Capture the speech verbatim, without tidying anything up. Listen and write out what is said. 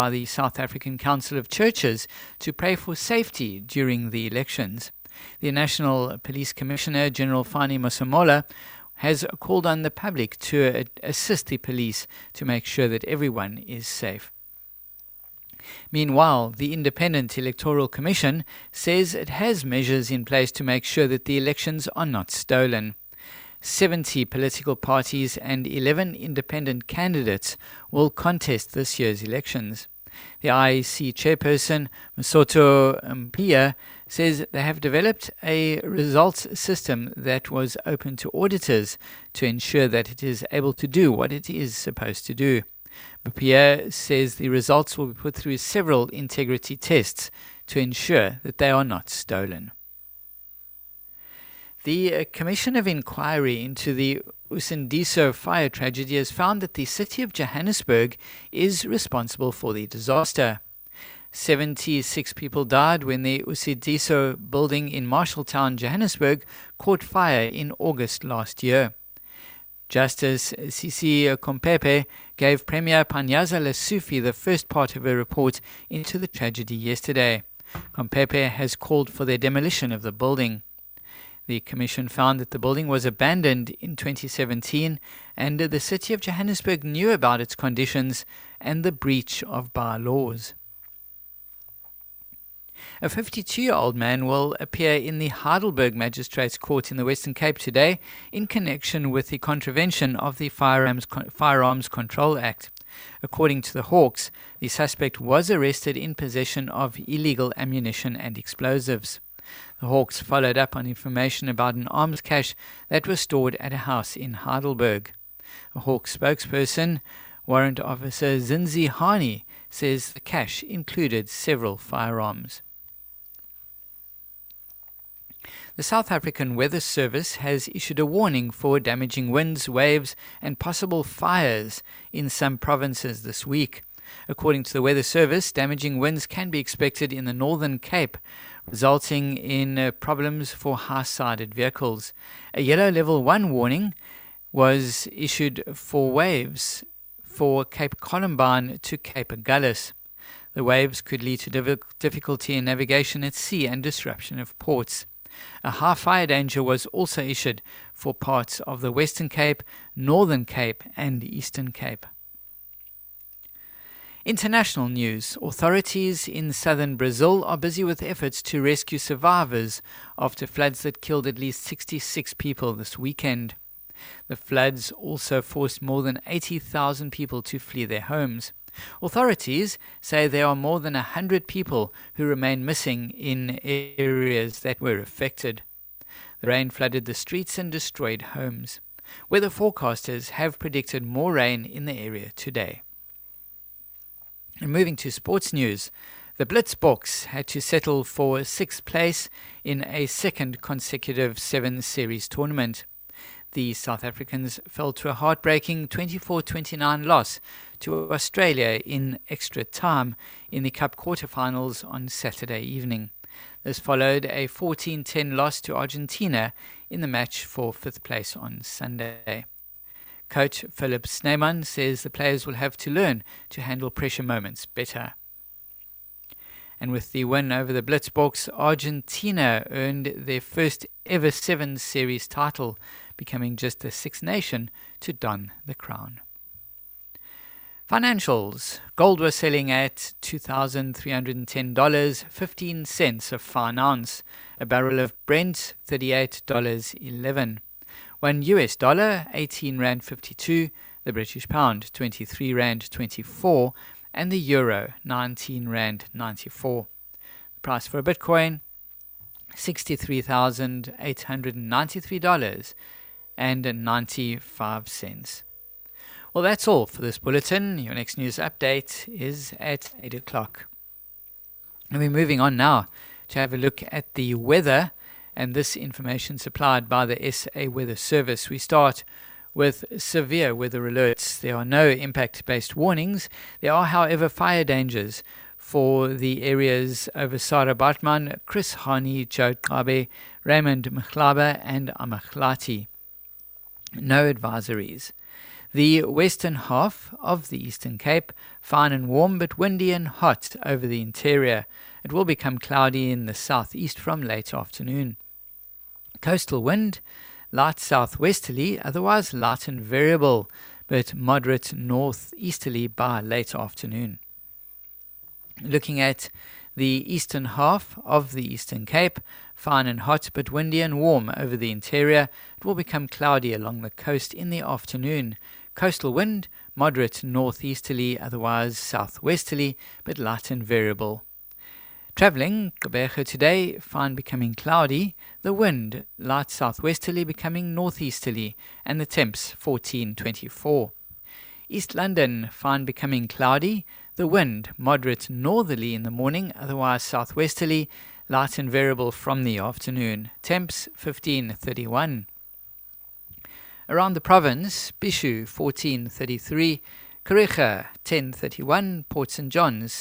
by the South African Council of Churches to pray for safety during the elections. The National Police Commissioner, General Fani Masemola, has called on the public to assist the police to make sure that everyone is safe. Meanwhile, the Independent Electoral Commission says it has measures in place to make sure that the elections are not stolen. seventy political parties and eleven independent candidates will contest this year's elections. The I E C chairperson, Msoto Mpia, says they have developed a results system that was open to auditors to ensure that it is able to do what it is supposed to do. Mpia says the results will be put through several integrity tests to ensure that they are not stolen. The Commission of Inquiry into the Usindiso fire tragedy has found that the city of Johannesburg is responsible for the disaster. seventy-six people died when the Usindiso building in Marshalltown, Johannesburg, caught fire in August last year. Justice Sisi Kompepe gave Premier Panyaza Lesufi the first part of a report into the tragedy yesterday. Kompepe has called for the demolition of the building. The Commission found that the building was abandoned in twenty seventeen and the city of Johannesburg knew about its conditions and the breach of bylaws. A fifty-two-year-old man will appear in the Heidelberg Magistrates Court in the Western Cape today in connection with the contravention of the Firearms, Firearms Control Act. According to the Hawks, the suspect was arrested in possession of illegal ammunition and explosives. The Hawks followed up on information about an arms cache that was stored at a house in Heidelberg. A Hawks spokesperson, Warrant Officer Zinzi Hani, says the cache included several firearms. The South African Weather Service has issued a warning for damaging winds, waves and possible fires in some provinces this week. According to the Weather Service, damaging winds can be expected in the Northern Cape, resulting in uh, problems for high-sided vehicles. A yellow level one warning was issued for waves for Cape Columbine to Cape Agulhas. The waves could lead to div- difficulty in navigation at sea and disruption of ports. A high fire danger was also issued for parts of the Western Cape, Northern Cape and Eastern Cape. International news. Authorities in southern Brazil are busy with efforts to rescue survivors after floods that killed at least sixty-six people this weekend. The floods also forced more than eighty thousand people to flee their homes. Authorities say there are more than one hundred people who remain missing in areas that were affected. The rain flooded the streets and destroyed homes. Weather forecasters have predicted more rain in the area today. And moving to sports news, the Blitzboks had to settle for sixth place in a second consecutive Seven Series tournament. The South Africans fell to a heartbreaking twenty-four twenty-nine loss to Australia in extra time in the Cup quarterfinals on Saturday evening. This followed a fourteen ten loss to Argentina in the match for fifth place on Sunday. Coach Philip Snyman says the players will have to learn to handle pressure moments better. And with the win over the Blitzboks, Argentina earned their first ever Seven Series title, becoming just the sixth nation to don the crown. Financials. Gold was selling at two thousand three hundred ten dollars and fifteen cents a fine ounce. A barrel of Brent, thirty-eight dollars and eleven cents. One U S dollar, eighteen rand fifty-two. The British pound, twenty-three rand twenty-four. And the euro, nineteen rand ninety-four. The price for a Bitcoin, sixty-three thousand eight hundred ninety-three dollars and ninety-five cents. Well, that's all for this bulletin. Your next news update is at eight o'clock. And we're moving on now to have a look at the weather, and this information supplied by the S A Weather Service. We start with severe weather alerts. There are no impact-based warnings. There are, however, fire dangers for the areas over Sarah Bartman, Chris Hani, Joe Kabe, Raymond Mchlaba and Amachlati. No advisories. The western half of the Eastern Cape, fine and warm but windy and hot over the interior. It will become cloudy in the southeast from late afternoon. Coastal wind, light southwesterly, otherwise light and variable, but moderate northeasterly by late afternoon. Looking at the eastern half of the Eastern Cape, fine and hot but windy and warm over the interior. It will become cloudy along the coast in the afternoon. Coastal wind, moderate northeasterly, otherwise southwesterly, but light and variable. Travelling, Gqeberha today, fine becoming cloudy, the wind light southwesterly becoming northeasterly, and the temps fourteen twenty-four. East London, fine becoming cloudy, the wind moderate northerly in the morning, otherwise southwesterly, light and variable from the afternoon, temps fifteen thirty-one. Around the province, Bishu fourteen thirty-three, Kariega ten thirty-one, Port Saint John's